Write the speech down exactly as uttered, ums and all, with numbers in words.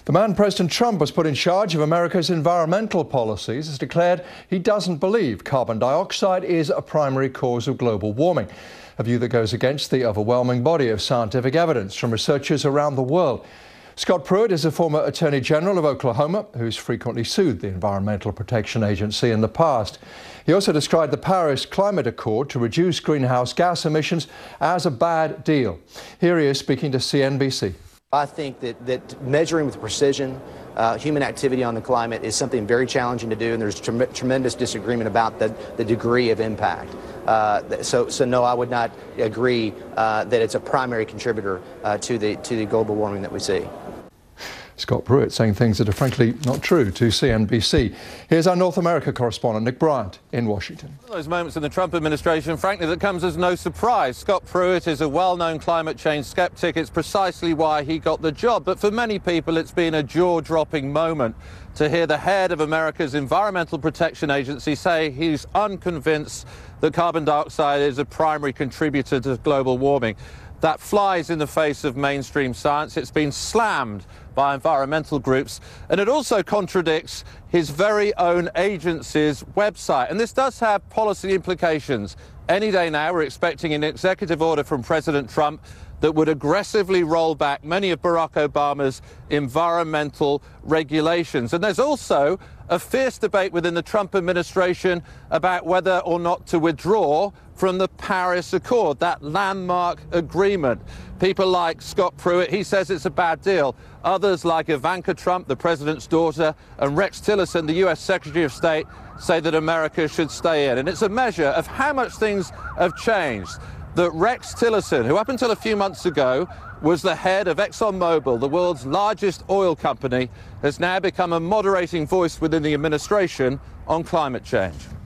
The man President Trump has put in charge of America's environmental policies has declared he doesn't believe carbon dioxide is a primary cause of global warming, a view that goes against the overwhelming body of scientific evidence from researchers around the world. Scott Pruitt is a former Attorney General of Oklahoma who's frequently sued the Environmental Protection Agency in the past. He also described the Paris Climate Accord to reduce greenhouse gas emissions as a bad deal. Here he is speaking to C N B C. I think that, that measuring with precision uh, human activity on the climate is something very challenging to do, and there's tre tremendous disagreement about the, the degree of impact. Uh, so, so no, I would not agree uh, that it's a primary contributor uh, to the to the global warming that we see. Scott Pruitt saying things that are frankly not true to C N B C. Here's our North America correspondent, Nick Bryant, in Washington. Those moments in the Trump administration, frankly, that comes as no surprise. Scott Pruitt is a well-known climate change skeptic. It's precisely why he got the job. But for many people, it's been a jaw-dropping moment to hear the head of America's Environmental Protection Agency say he's unconvinced that carbon dioxide is a primary contributor to global warming. That flies in the face of mainstream science. It's been slammed by environmental groups, and it also contradicts his very own agency's website. And this does have policy implications. Any day now, we're expecting an executive order from President Trump that would aggressively roll back many of Barack Obama's environmental regulations. And there's also a fierce debate within the Trump administration about whether or not to withdraw from the Paris Accord, that landmark agreement. People like Scott Pruitt, he says it's a bad deal. Others like Ivanka Trump, the president's daughter, and Rex Tillerson, the U S Secretary of State, say that America should stay in. And it's a measure of how much things have changed. That Rex Tillerson, who up until a few months ago was the head of ExxonMobil, the world's largest oil company, has now become a moderating voice within the administration on climate change.